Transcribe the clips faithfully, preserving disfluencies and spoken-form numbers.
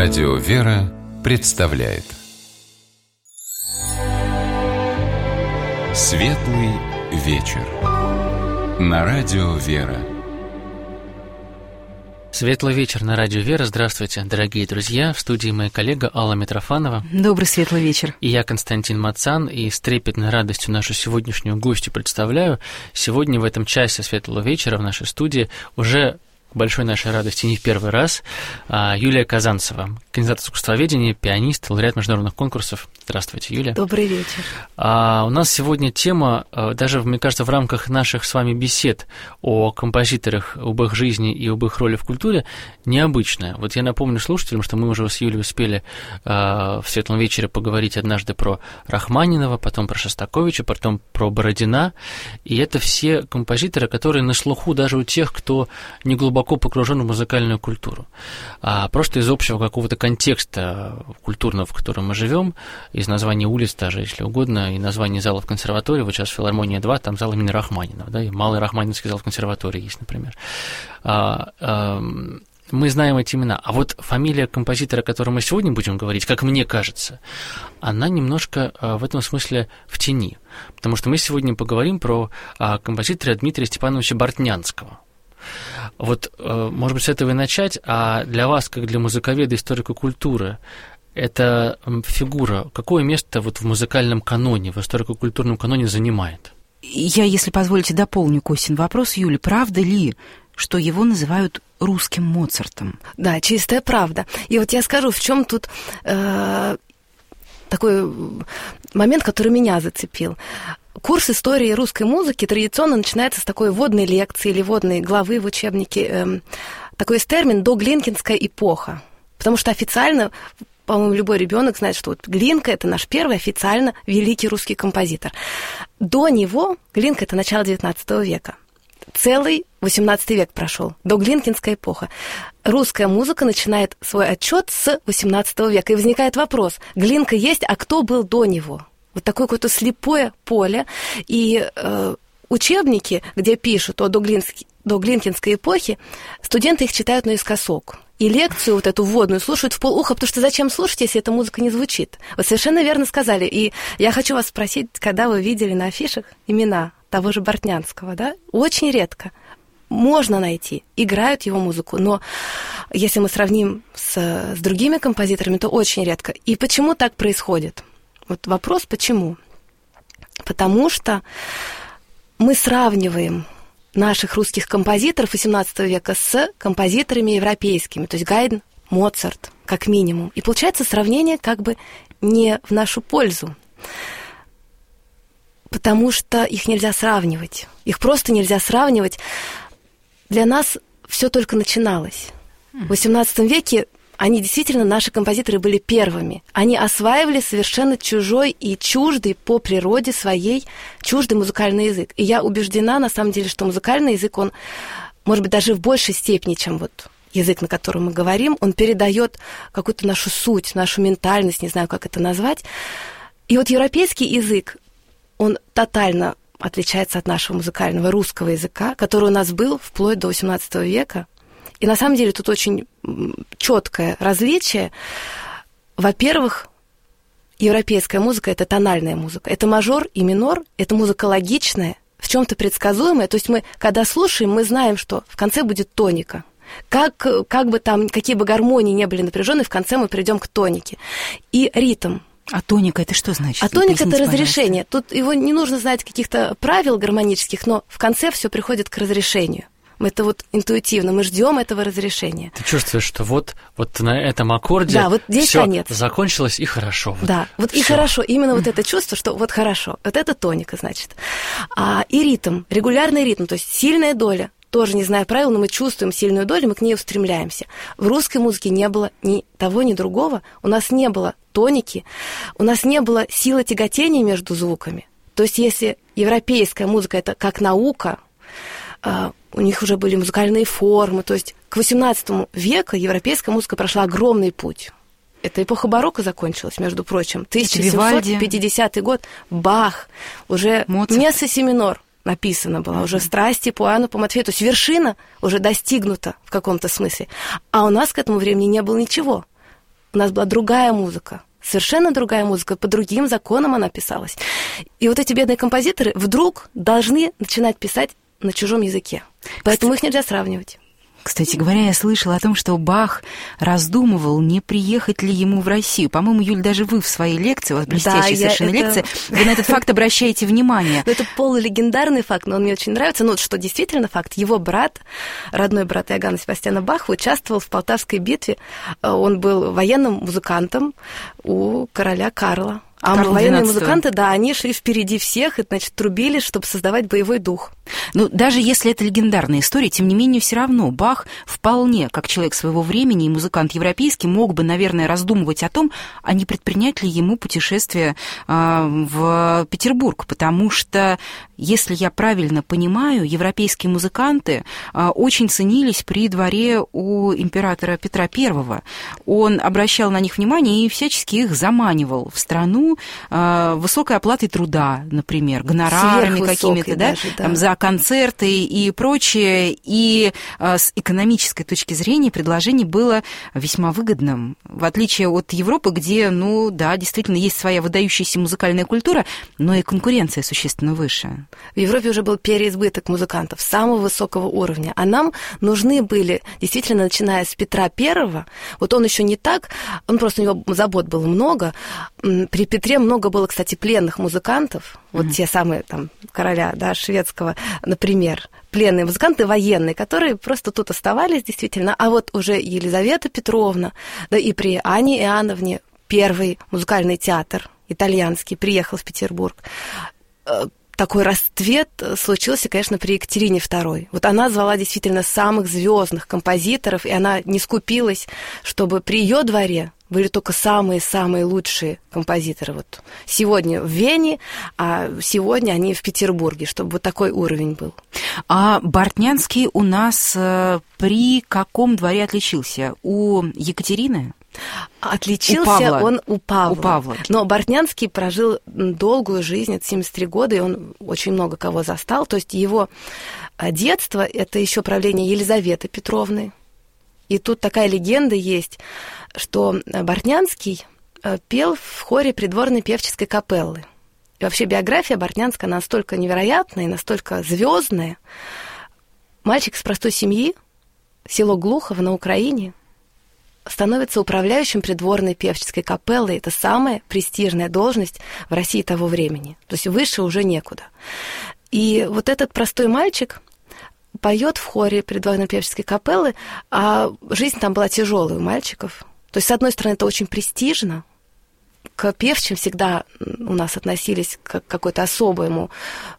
Радио «Вера» представляет Светлый вечер на Радио «Вера». Светлый вечер на Радио «Вера». Здравствуйте, дорогие друзья. В студии моя коллега Алла Митрофанова. Добрый светлый вечер. И я, Константин Мацан, и с трепетной радостью нашу сегодняшнюю гостью представляю. Сегодня в этом часе Светлого вечера в нашей студии уже, к большой нашей радости, не в первый раз, Юлия Казанцева, кандидат искусствоведения, пианист, лауреат международных конкурсов. Здравствуйте, Юлия. Добрый вечер. А у нас сегодня тема, даже, мне кажется, в рамках наших с вами бесед о композиторах, об их жизни и об их роли в культуре, необычная. Вот я напомню слушателям, что мы уже с Юлей успели в Светлом вечере поговорить однажды про Рахманинова, потом про Шостаковича, потом про Бородина. И это все композиторы, которые на слуху даже у тех, кто не глубоко погружен в музыкальную культуру. А просто из общего какого-то контекста культурного, в котором мы живем, из названия улиц даже, если угодно, и название залов консерватории. Вот сейчас «Филармония два», там зал имени Рахманинова, да, и Малый Рахманинский зал в консерватории есть, например. А, а, мы знаем эти имена. А вот фамилия композитора, о котором мы сегодня будем говорить, как мне кажется, она немножко а, в этом смысле в тени. Потому что мы сегодня поговорим про а, композитора Дмитрия Степановича Бортнянского. Вот, а, может быть, с этого и начать. А для вас, как для музыковеда, историка культуры, эта фигура какое место вот в музыкальном каноне, в историко-культурном каноне занимает? Я, если позволите, дополню Костин вопрос, Юля. Правда ли, что его называют русским Моцартом? Да, чистая правда. И вот я скажу, в чем тут э, такой момент, который меня зацепил. Курс истории русской музыки традиционно начинается с такой вводной лекции или вводной главы в учебнике. Э, такой есть термин «доглинкинская эпоха». Потому что официально, по-моему, любой ребенок знает, что вот Глинка – это наш первый официально великий русский композитор. До него Глинка – это начало девятнадцатого века. Целый восемнадцатый век прошел, доглинкинская эпоха. Русская музыка начинает свой отчет с восемнадцатого века. И возникает вопрос: Глинка есть, а кто был до него? Вот такое какое-то слепое поле. И э, учебники, где пишут о доглинкинской эпохе, студенты их читают наискосок. И лекцию вот эту вводную слушают в полуха, потому что зачем слушать, если эта музыка не звучит? Вы совершенно верно сказали. И я хочу вас спросить, когда вы видели на афишах имена того же Бортнянского, да? Очень редко. Можно найти, играют его музыку, но если мы сравним с, с другими композиторами, то очень редко. И почему так происходит? Вот вопрос, почему? Потому что мы сравниваем наших русских композиторов восемнадцатого века с композиторами европейскими, то есть Гайдн, Моцарт, как минимум. И получается сравнение как бы не в нашу пользу, потому что их нельзя сравнивать. Их просто нельзя сравнивать. Для нас все только начиналось. В восемнадцатом веке они действительно, наши композиторы, были первыми. Они осваивали совершенно чужой и чуждый по природе своей, чуждый музыкальный язык. И я убеждена, на самом деле, что музыкальный язык, он, может быть, даже в большей степени, чем вот язык, на котором мы говорим, он передает какую-то нашу суть, нашу ментальность, не знаю, как это назвать. И вот европейский язык, он тотально отличается от нашего музыкального русского языка, который у нас был вплоть до восемнадцатого века. И на самом деле тут очень четкое различие. Во-первых, европейская музыка – это тональная музыка. Это мажор и минор, это музыка логичная, в чем-то предсказуемая. То есть мы, когда слушаем, мы знаем, что в конце будет тоника. Как, как бы там, какие бы гармонии не были напряжены, в конце мы придем к тонике. И ритм. А тоника – это что значит? А тоника – это разрешение. Тут его не нужно знать каких-то правил гармонических, но в конце все приходит к разрешению. Это вот интуитивно, мы ждем этого разрешения. Ты чувствуешь, что вот, вот на этом аккорде да, вот здесь всё конец. Закончилось, и хорошо. Вот да, вот всё. И хорошо, именно вот это чувство, что вот хорошо, вот это тоника, значит. А, и ритм, регулярный ритм, то есть сильная доля. Тоже не зная правил, но мы чувствуем сильную долю, мы к ней устремляемся. В русской музыке не было ни того, ни другого. У нас не было тоники, у нас не было силы тяготения между звуками. То есть если европейская музыка – это как наука, у них уже были музыкальные формы. То есть к восемнадцатому веку европейская музыка прошла огромный путь. Это эпоха барокко закончилась, между прочим. тысяча семьсот пятидесятый год, Бах, уже месса си минор написано было, уже страсти по Иоанну, по Матфею. То есть вершина уже достигнута в каком-то смысле. А у нас к этому времени не было ничего. у нас была другая музыка. Совершенно другая музыка, по другим законам она писалась. И вот эти бедные композиторы вдруг должны начинать писать на чужом языке. Поэтому их нельзя сравнивать. Кстати говоря, я слышала о том, что Бах раздумывал, не приехать ли ему в Россию. По-моему, Юль, даже вы в своей лекции, у вас блестящая да, совершенно это... лекция, вы на этот факт обращаете внимание. Это полулегендарный факт, но он мне очень нравится. Ну, что действительно факт. Его брат, родной брат Иоганна Себастьяна Баха, участвовал в Полтавской битве. Он был военным музыкантом у короля Карла. А Карл военные двенадцатого. Музыканты, да, они шли впереди всех и, значит, трубили, чтобы создавать боевой дух. Ну, даже если это легендарная история, тем не менее, все равно Бах вполне, как человек своего времени и музыкант европейский, мог бы, наверное, раздумывать о том, а не предпринять ли ему путешествие э, в Петербург, потому что, если я правильно понимаю, европейские музыканты э, очень ценились при дворе у императора Петра Первого. Он обращал на них внимание и всячески их заманивал в страну высокой оплатой труда, например, гонорарами какими-то, да, даже, да. Там, за концерты и прочее. И с экономической точки зрения предложение было весьма выгодным, в отличие от Европы, где, ну да, действительно есть своя выдающаяся музыкальная культура, но и конкуренция существенно выше. В Европе уже был переизбыток музыкантов самого высокого уровня, а нам нужны были, действительно, начиная с Петра Первого, вот он еще не так, он просто у него забот было много, при Петре много было, кстати, пленных музыкантов, вот mm-hmm. те самые там короля, да, шведского, например, пленные музыканты военные, которые просто тут оставались действительно, а вот уже Елизавета Петровна, да и при Анне Иоанновне первый музыкальный театр итальянский приехал в Петербург. Такой расцвет случился, конечно, при Екатерине Второй. Вот она звала действительно самых звездных композиторов, и она не скупилась, чтобы при ее дворе были только самые-самые лучшие композиторы. Вот сегодня в Вене, а сегодня они в Петербурге, чтобы вот такой уровень был. А Бортнянский у нас при каком дворе отличился? У Екатерины? Отличился у Павла. он у Павла. у Павла. Но Бортнянский прожил долгую жизнь, это семьдесят три года, и он очень много кого застал. То есть его детство – это еще правление Елизаветы Петровны. И тут такая легенда есть, что Бортнянский пел в хоре придворной певческой капеллы. И вообще биография Бортнянского настолько невероятная и настолько звездная. Мальчик из простой семьи, село Глухово на Украине, становится управляющим придворной певческой капеллы. Это самая престижная должность в России того времени. То есть выше уже некуда. И вот этот простой мальчик поет в хоре придворной певческой капеллы, а жизнь там была тяжелая у мальчиков. То есть, с одной стороны, это очень престижно. К певчим всегда у нас относились как к какой-то особому,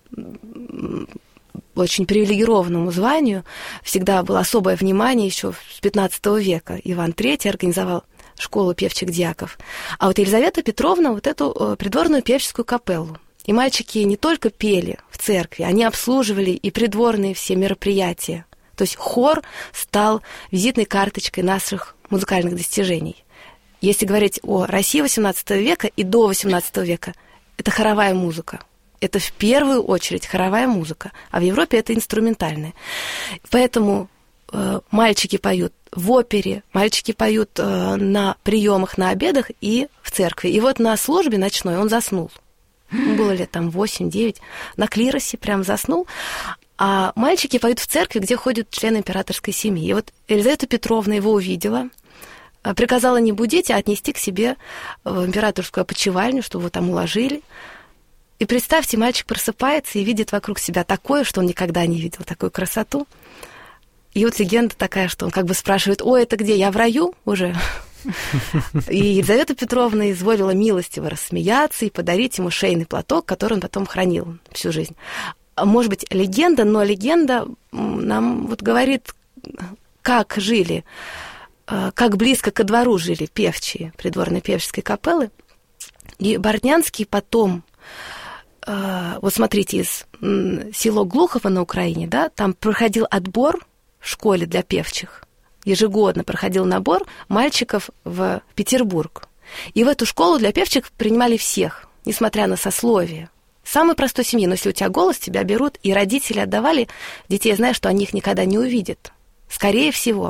очень привилегированному званию. Всегда было особое внимание еще с пятнадцатого века. Иван Третий организовал школу певчих дьяков. А вот Елизавета Петровна вот эту придворную певческую капеллу. И мальчики не только пели в церкви, они обслуживали и придворные все мероприятия. То есть хор стал визитной карточкой наших музыкальных достижений. Если говорить о России восемнадцатого века и до восемнадцатого века, это хоровая музыка. Это в первую очередь хоровая музыка, а в Европе это инструментальная. Поэтому э, мальчики поют в опере, мальчики поют э, на приемах, на обедах и в церкви. И вот на службе ночной он заснул. Было лет там восемь-девять, на клиросе прям заснул. А мальчики поют в церкви, где ходят члены императорской семьи. И вот Елизавета Петровна его увидела, приказала не будить, а отнести к себе в императорскую опочивальню, чтобы его там уложили. И представьте, мальчик просыпается и видит вокруг себя такое, что он никогда не видел, такую красоту. И вот легенда такая, что он как бы спрашивает: «Ой, это где? Я в раю уже?» И Елизавета Петровна изволила милостиво рассмеяться и подарить ему шейный платок, который он потом хранил всю жизнь. Может быть, легенда, но легенда нам вот говорит, как жили, как близко ко двору жили певчие придворной певческой капеллы. И Бортнянский потом, вот смотрите, из село Глухово на Украине, да, там проходил отбор в школе для певчих. Ежегодно проходил набор мальчиков в Петербург. И в эту школу для певчих принимали всех, несмотря на сословие. Самой простой семьи, но если у тебя голос, тебя берут, и родители отдавали детей, зная, что они их никогда не увидят. Скорее всего.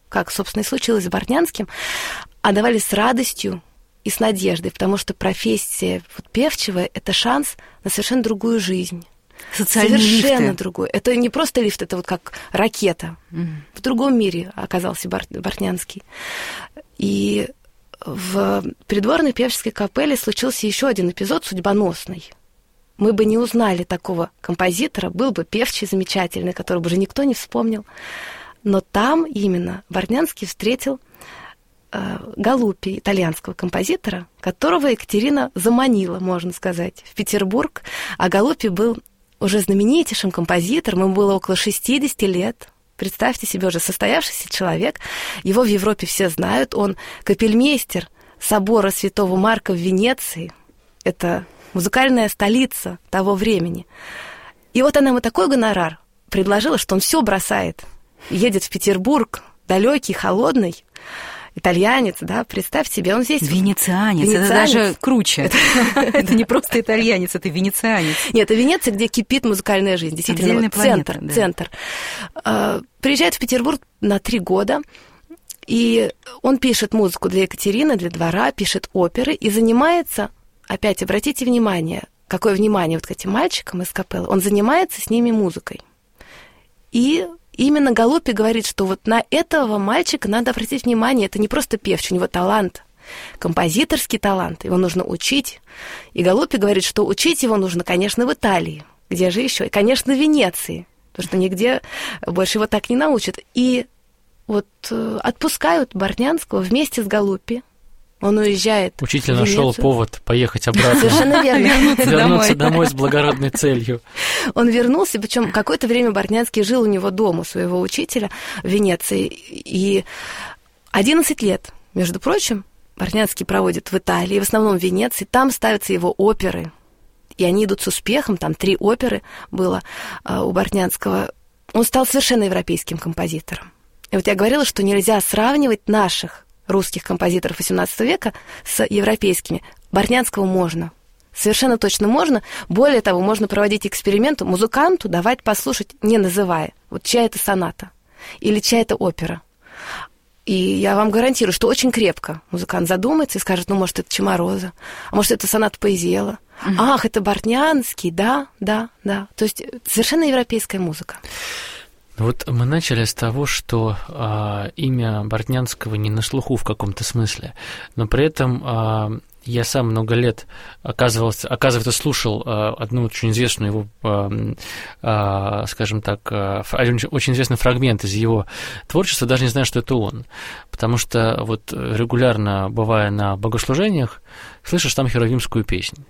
как, собственно, и случилось с Бортнянским, отдавали с радостью и с надеждой, потому что профессия вот, певчего — это шанс на совершенно другую жизнь. Социальные совершенно лифты. другой. Это не просто лифт, это вот как ракета. Mm. В другом мире оказался Бор- Бортнянский. И в придворной певческой капелле случился еще один эпизод судьбоносный. Мы бы не узнали такого композитора, был бы певчий замечательный, которого бы уже никто не вспомнил. Но там именно Бортнянский встретил э, Галуппи, итальянского композитора, которого Екатерина заманила, можно сказать, в Петербург. А Галуппи был уже знаменитейшим композитором, ему было около шестьдесят лет. Представьте себе, уже состоявшийся человек. Его в Европе все знают. Он капельмейстер собора Святого Марка в Венеции. Это музыкальная столица того времени. И вот она ему такой гонорар предложила, что он все бросает. Едет в Петербург, далекий, холодный, итальянец, да, представь себе, он здесь... Венецианец, Венецианец. Это даже круче. Это не просто итальянец, это венецианец. Нет, это Венеция, где кипит музыкальная жизнь. Действительно, центр, центр. Приезжает в Петербург на три года, и он пишет музыку для Екатерины, для двора, пишет оперы и занимается, опять обратите внимание, какое внимание вот к этим мальчикам из капеллы, он занимается с ними музыкой. И именно Галуппи говорит, что вот на этого мальчика надо обратить внимание, это не просто певчий, у него талант, композиторский талант, его нужно учить. И Галуппи говорит, что учить его нужно, конечно, в Италии, где же еще, и, конечно, в Венеции, потому что нигде больше его так не научат. И вот отпускают Бортнянского вместе с Галуппи. Он уезжает. Учитель в нашел Венецию. повод поехать обратно. Совершенно верно. Вернуться Вернуться домой. домой с благородной целью. Он вернулся, причем какое-то время Бортнянский жил у него дома, у своего учителя в Венеции. И одиннадцать лет, между прочим, Бортнянский проводит в Италии, в основном в Венеции. Там ставятся его оперы. И они идут с успехом. Там три оперы было а, у Бортнянского. Он стал совершенно европейским композитором. И вот я говорила, что нельзя сравнивать наших русских композиторов восемнадцатого века с европейскими. Бортнянского можно. Совершенно точно можно. Более того, можно проводить эксперименты, музыканту давать послушать, не называя, вот чья это соната или чья это опера. И я вам гарантирую, что очень крепко музыкант задумается и скажет, ну, может, это Чемороза, а может, это соната Поэзиэлла. Mm-hmm. Ах, это Бортнянский, да, да, да. То есть совершенно европейская музыка. Вот мы начали с того, что а, имя Бортнянского не на слуху в каком-то смысле, но при этом а, я сам много лет, оказывался, оказывается, слушал а, одну очень известную его, а, а, скажем так, а, очень известный фрагмент из его творчества, даже не знаю, что это он, потому что вот регулярно, бывая на богослужениях, слышишь там херувимскую песнь.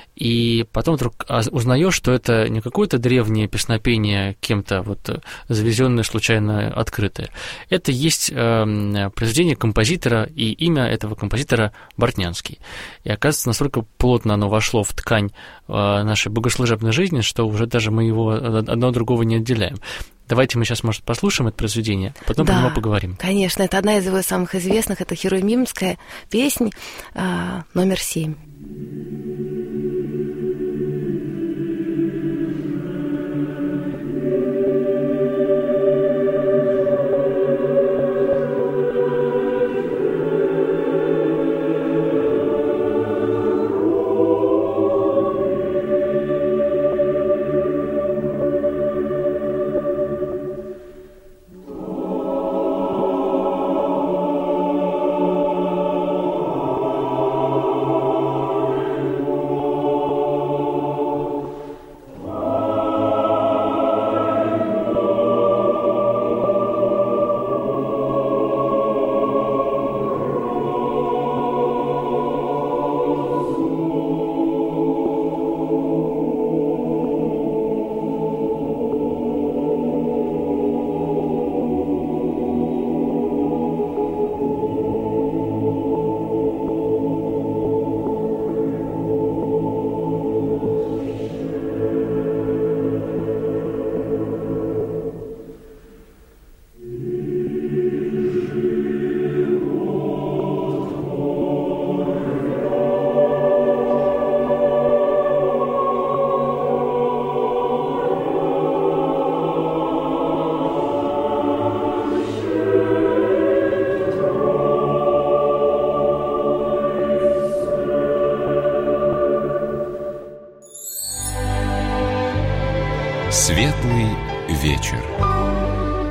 И потом вдруг узнаешь, что это не какое-то древнее песнопение кем-то вот завезенное, случайно открытое. Это есть э, произведение композитора, и имя этого композитора Бортнянский. И оказывается, настолько плотно оно вошло в ткань э, нашей богослужебной жизни, что уже даже мы его одно от другого не отделяем. Давайте мы сейчас, может, послушаем это произведение, потом да, про него поговорим. Конечно, это одна из его самых известных, это херувимская песня э, номер семь.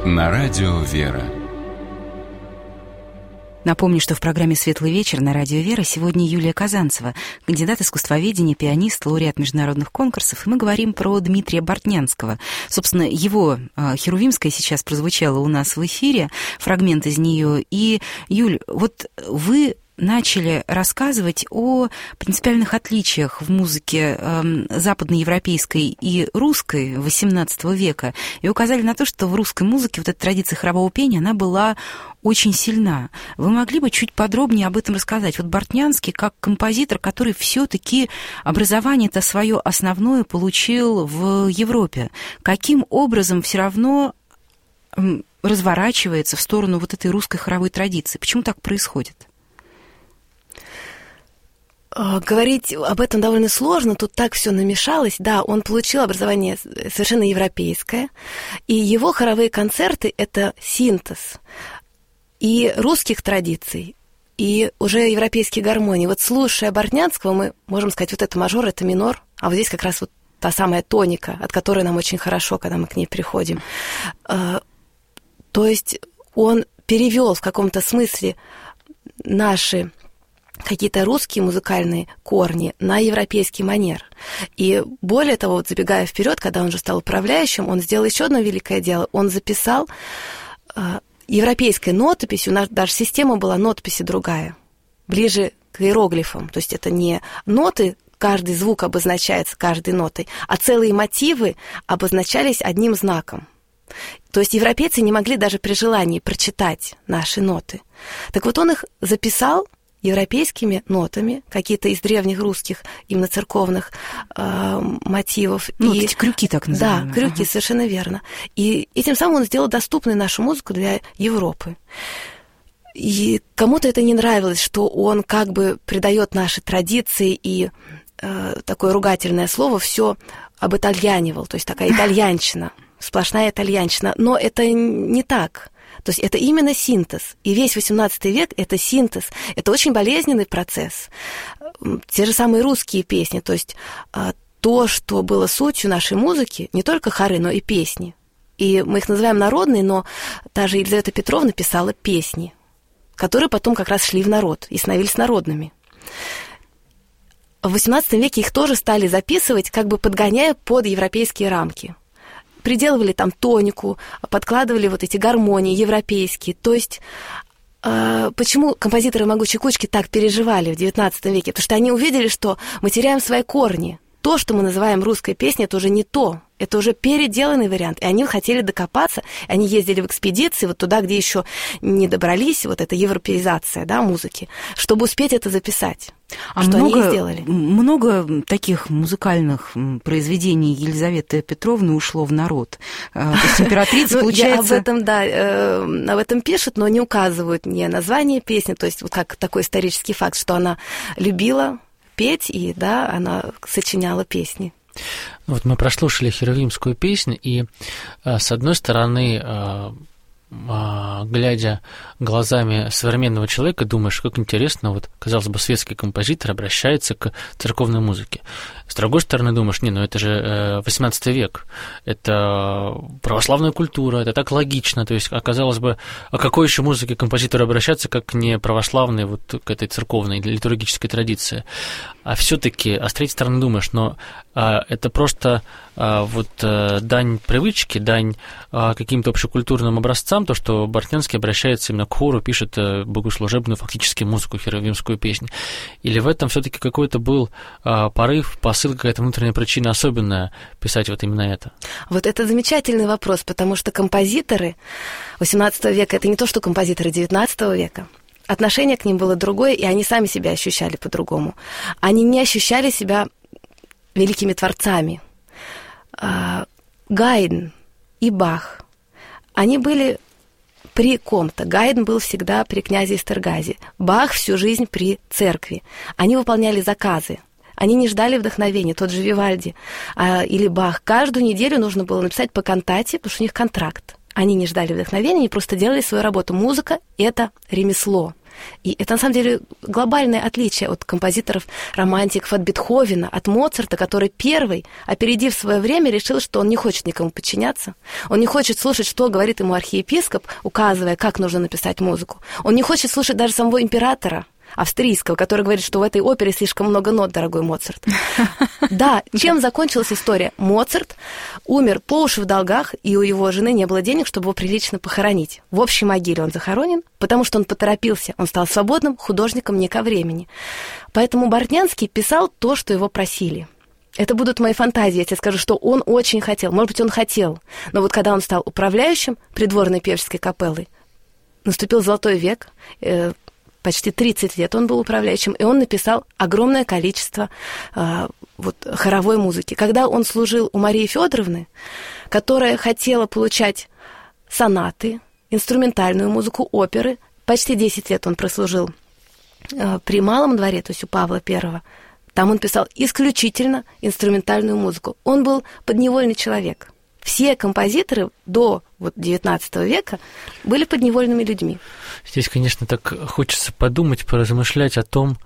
На радио «Вера». Напомню, что в программе «Светлый вечер» на радио «Вера» сегодня Юлия Казанцева, кандидат искусствоведения, пианист, лауреат международных конкурсов, и мы говорим про Дмитрия Бортнянского. Собственно, его «Херувимская» сейчас прозвучала у нас в эфире, фрагмент из нее. И, Юль, вот вы начали рассказывать о принципиальных отличиях в музыке э, западноевропейской и русской восемнадцатого века и указали на то, что в русской музыке вот эта традиция хорового пения, она была очень сильна. Вы могли бы чуть подробнее об этом рассказать? Вот Бортнянский, как композитор, который все-таки образование-то свое основное получил в Европе, каким образом все равно разворачивается в сторону вот этой русской хоровой традиции? Почему так происходит? Говорить об этом довольно сложно, тут так все намешалось. Да, он получил образование совершенно европейское, и его хоровые концерты — это синтез и русских традиций, и уже европейские гармонии. Вот слушая Бортнянского, мы можем сказать, вот это мажор, это минор, а вот здесь как раз вот та самая тоника, от которой нам очень хорошо, когда мы к ней приходим. То есть он перевел в каком-то смысле наши какие-то русские музыкальные корни на европейский манер. И более того, вот забегая вперед, когда он уже стал управляющим, он сделал еще одно великое дело. Он записал э, европейской нотописью, у нас даже система была нотописи другая, ближе к иероглифам. То есть это не ноты, каждый звук обозначается каждой нотой, а целые мотивы обозначались одним знаком. То есть европейцы не могли даже при желании прочитать наши ноты. Так вот он их записал европейскими нотами, какие-то из древних русских, именно церковных э, мотивов. Ну, и, эти крюки так называемые. Да, крюки, ага. Совершенно верно. И этим самым он сделал доступной нашу музыку для Европы. И кому-то это не нравилось, что он как бы придает наши традиции и э, такое ругательное слово все обитальянивал, то есть такая итальянщина, сплошная итальянщина. Но это не так. То есть это именно синтез. И весь восемнадцатый век — это синтез. Это очень болезненный процесс. Те же самые русские песни. То есть то, что было сутью нашей музыки, не только хоры, но и песни. И мы их называем народные, но та же Елизавета Петровна писала песни, которые потом как раз шли в народ и становились народными. В восемнадцатом веке их тоже стали записывать, как бы подгоняя под европейские рамки. Приделывали там тонику, подкладывали вот эти гармонии европейские. То есть э, почему композиторы «Могучей кучки» так переживали в девятнадцатом веке? Потому что они увидели, что мы теряем свои корни. То, что мы называем русской песней, это уже не то. Это уже переделанный вариант. И они хотели докопаться. Они ездили в экспедиции вот туда, где еще не добрались, вот эта европеизация, да, музыки, чтобы успеть это записать. А что много, они и сделали. Много таких музыкальных произведений Елизаветы Петровны ушло в народ. То есть императрица, получается... Об этом, да, об этом пишут, но не указывают ни название песни, то есть вот как такой исторический факт, что она любила петь, и, да, она сочиняла песни. Вот мы прослушали херувимскую песню, и, с одной стороны, глядя глазами современного человека, думаешь, как интересно, вот, казалось бы, светский композитор обращается к церковной музыке. С другой стороны, думаешь, не, ну это же восемнадцатый век, это православная культура, это так логично, то есть, казалось бы, о какой еще музыке композитору обращаться, как не православной, вот к этой церковной литургической традиции. А все-таки, а с третьей стороны, думаешь, но а, это просто а, вот а, дань привычке, дань а, каким-то общекультурным образцам, то, что Бортнянский обращается именно к хору, пишет богослужебную фактически музыку, херувимскую песню. Или в этом все-таки какой-то был а, порыв, посыл, какая-то внутренняя причина особенная писать вот именно это? Вот это замечательный вопрос, потому что композиторы восемнадцатого века — это не то, что композиторы девятнадцатого века. Отношение к ним было другое, и они сами себя ощущали по-другому. Они не ощущали себя великими творцами. Гайдн и Бах, они были при ком-то. Гайдн был всегда при князе Эстергази. Бах всю жизнь при церкви. Они выполняли заказы. Они не ждали вдохновения. Тот же Вивальди а, или Бах. Каждую неделю нужно было написать по кантате, потому что у них контракт. Они не ждали вдохновения, они просто делали свою работу. Музыка — это ремесло. И это, на самом деле, глобальное отличие от композиторов-романтиков, от Бетховена, от Моцарта, который первый, опередив свое время, решил, что он не хочет никому подчиняться. Он не хочет слушать, что говорит ему архиепископ, указывая, как нужно написать музыку. Он не хочет слушать даже самого императора австрийского, который говорит, что в этой опере слишком много нот, дорогой Моцарт. Да, чем закончилась история? Моцарт умер по уши в долгах, и у его жены не было денег, чтобы его прилично похоронить. В общей могиле он захоронен, потому что он поторопился, он стал свободным художником не ко времени. Поэтому Бортнянский писал то, что его просили. Это будут мои фантазии, я тебе скажу, что он очень хотел. Может быть, он хотел, но вот когда он стал управляющим придворной певческой капеллы, наступил золотой век, э, почти тридцать лет он был управляющим, и он написал огромное количество э, вот, хоровой музыки. Когда он служил у Марии Федоровны, которая хотела получать сонаты, инструментальную музыку, оперы, почти десять лет он прослужил э, при Малом дворе, то есть у Павла Первого, там он писал исключительно инструментальную музыку. Он был подневольный человек. Все композиторы до вот, девятнадцатого века были подневольными людьми. Здесь, конечно, так хочется подумать, поразмышлять о том,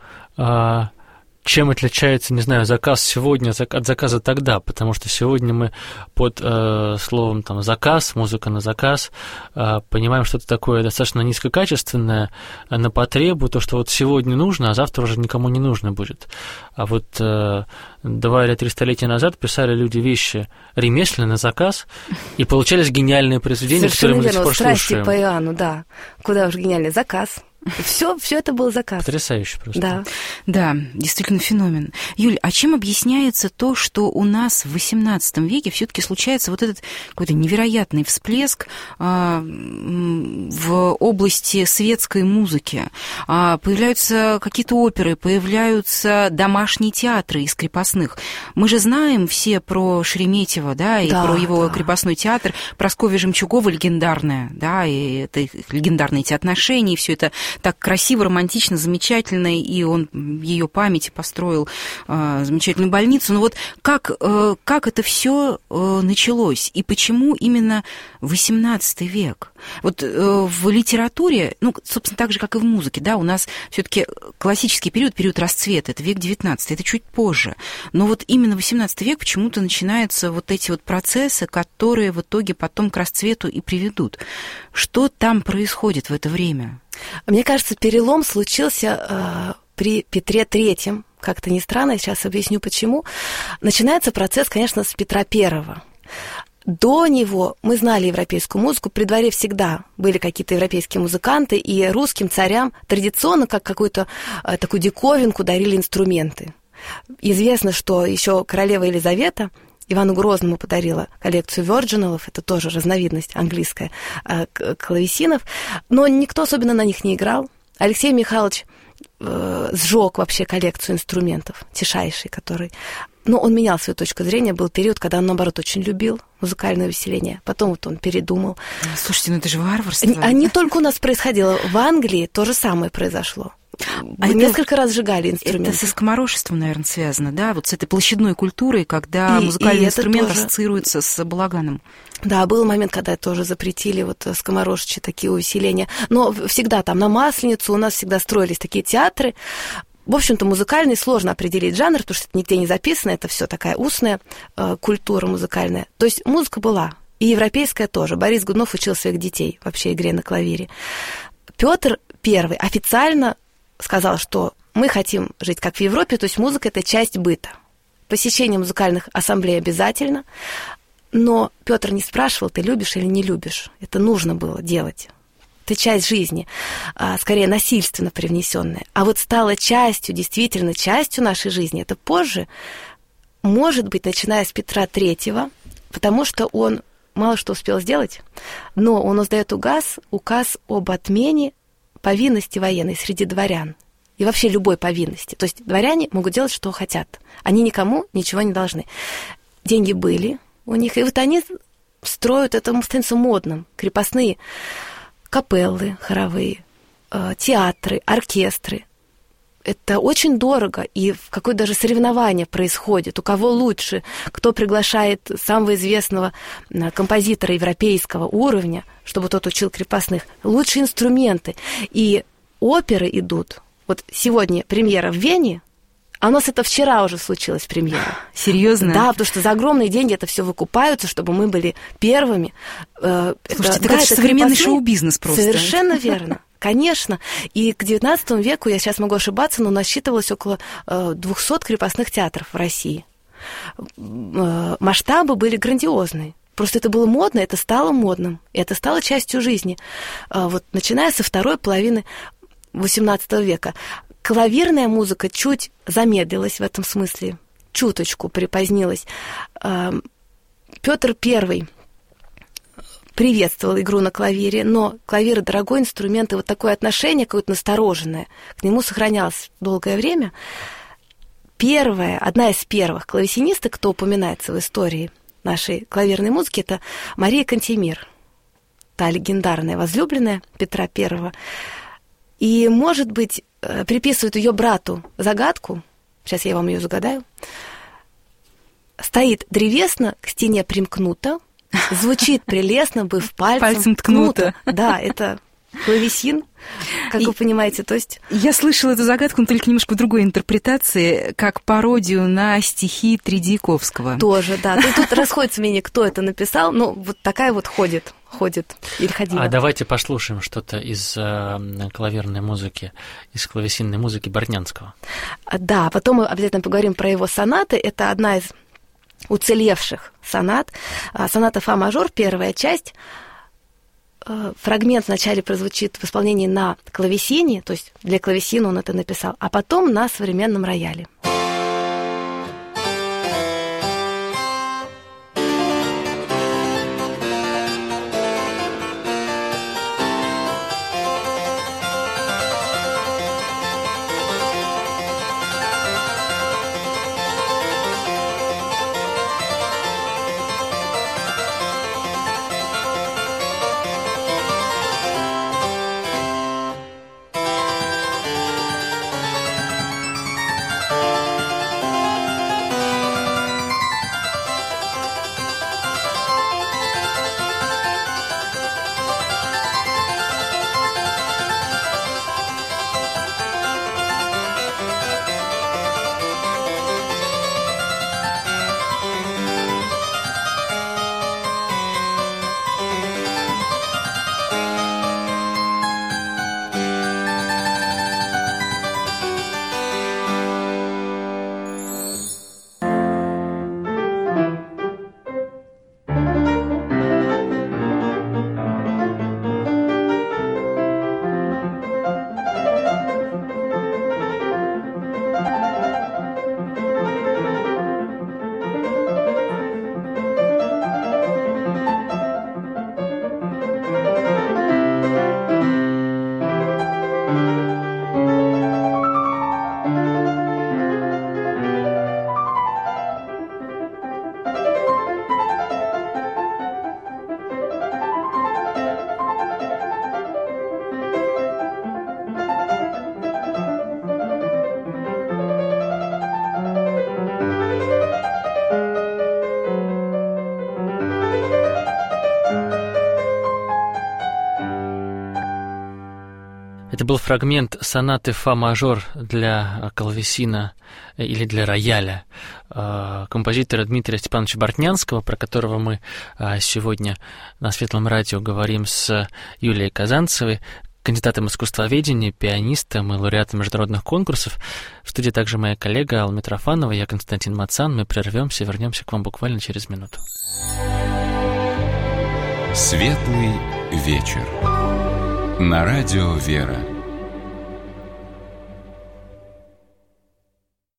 чем отличается, не знаю, заказ сегодня от заказа тогда, потому что сегодня мы под э, словом там, заказ, музыка на заказ, э, понимаем что-то такое достаточно низкокачественное, э, на потребу, то, что вот сегодня нужно, а завтра уже никому не нужно будет. А вот э, два или три столетия назад писали люди вещи ремесленные на заказ, и получались гениальные произведения, совершенно которые мы до сих пор «Страсти слушаем. по Иоанну», да. Куда уж гениальный заказ. Все, все это был заказ. Потрясающе просто. Да. Да, действительно феномен. Юль, а чем объясняется то, что у нас в восемнадцатом веке все-таки случается вот этот какой-то невероятный всплеск а, в области светской музыки? А, появляются какие-то оперы, появляются домашние театры из крепостных. Мы же знаем все про Шереметьево, да, и да, про его да. крепостной театр, Прасковья Жемчугова легендарная, да, и это легендарные эти отношения, и все это так красиво, романтично, замечательно, и он в ее памяти построил э, замечательную больницу. Но вот как, э, как это все э, началось, и почему именно восемнадцатый век? Вот э, в литературе, ну, собственно, так же, как и в музыке, да, у нас все-таки классический период, период расцвета, это век девятнадцатый, это чуть позже. Но вот именно восемнадцатый век почему-то начинаются вот эти вот процессы, которые в итоге потом к расцвету и приведут. Что там происходит в это время? Мне кажется, перелом случился э, при Петре Третьем. Как-то не странно, я сейчас объясню, почему. Начинается процесс, конечно, с Петра Первого. До него мы знали европейскую музыку, при дворе всегда были какие-то европейские музыканты, и русским царям традиционно, как какую-то э, такую диковинку, дарили инструменты. Известно, что еще королева Елизавета Ивану Грозному подарила коллекцию вёрджиналов, это тоже разновидность английская, клавесинов, но никто особенно на них не играл. Алексей Михайлович э, сжег вообще коллекцию инструментов, тишайший, который... Но он менял свою точку зрения, был период, когда он, наоборот, очень любил музыкальное увеселение. Потом вот он передумал. Слушайте, ну это же варварство. А не только у нас происходило, в Англии то же самое произошло. А Несколько это, раз сжигали инструменты. Это со скоморошеством, наверное, связано, да? Вот с этой площадной культурой, когда и, музыкальный и инструмент тоже ассоциируется с балаганом. Да, был момент, когда тоже запретили вот скоморошечьи такие усиления. Но всегда там на Масленицу у нас всегда строились такие театры. В общем-то, музыкальный сложно определить жанр, потому что это нигде не записано, это все такая устная э, культура музыкальная. То есть музыка была, и европейская тоже. Борис Годунов учил своих детей вообще игре на клавире. Петр Первый официально сказал, что мы хотим жить как в Европе, то есть музыка – это часть быта. Посещение музыкальных ассамблей обязательно, но Петр не спрашивал, ты любишь или не любишь. Это нужно было делать. Это часть жизни, скорее насильственно привнесенная. А вот стала частью, действительно частью нашей жизни, это позже, может быть, начиная с Петра Третьего, потому что он мало что успел сделать, но он издает указ, указ об отмене повинности военной среди дворян. И вообще любой повинности. То есть дворяне могут делать, что хотят. Они никому ничего не должны. Деньги были у них, и вот они строят, это становится модным. Крепостные капеллы хоровые, театры, оркестры. это очень дорого, и в какое даже соревнование происходит, у кого лучше, кто приглашает самого известного композитора европейского уровня, чтобы тот учил крепостных, лучшие инструменты. И оперы идут. Вот сегодня премьера в Вене, а у нас это вчера уже случилось, премьера. Серьезно? Да, потому что за огромные деньги это все выкупаются, чтобы мы были первыми. Слушайте, это, это, да, это это современный крепостные. Шоу-бизнес просто. Совершенно верно. Конечно. И к девятнадцатому веку, я сейчас могу ошибаться, но насчитывалось около двухсот крепостных театров в России. Масштабы были грандиозные. Просто это было модно, это стало модным. И это стало частью жизни. Вот, начиная со второй половины восемнадцатого века. Клавирная музыка чуть замедлилась в этом смысле, чуточку припозднилась. Петр Первый приветствовал игру на клавире, но клавир — дорогой инструмент, и вот такое отношение какое-то настороженное к нему сохранялось долгое время. Первая, одна из первых клавесинисток, кто упоминается в истории нашей клавирной музыки, это Мария Кантемир, та легендарная возлюбленная Петра Первого. И, может быть, приписывают ее брату загадку, сейчас я вам ее загадаю. Стоит древесно, к стене примкнуто, звучит прелестно, быв пальцем, пальцем ткнуто. ткнуто. Да, это клавесин, как и, вы понимаете, то есть... Я слышала эту загадку, но только немножко в другой интерпретации, как пародию на стихи Тредьяковского. Тоже, да. Ну, тут расходится мнение, кто это написал, но вот такая вот ходит. ходит или ходила. А давайте послушаем что-то из э, клавирной музыки, из клавесинной музыки Бортнянского. Да, потом мы обязательно поговорим про его сонаты. Это одна из уцелевших сонат. Соната фа-мажор, первая часть. Фрагмент вначале прозвучит в исполнении на клавесине, то есть для клавесина он это написал, а потом на современном рояле. Это был фрагмент сонаты фа-мажор для клавесина или для рояля композитора Дмитрия Степановича Бортнянского, про которого мы сегодня на Светлом радио говорим с Юлией Казанцевой, кандидатом искусствоведения, пианистом и лауреатом международных конкурсов. В студии также моя коллега Алла Митрофанова, я Константин Мацан. Мы прервемся, вернемся к вам буквально через минуту. Светлый вечер. На радио «Вера».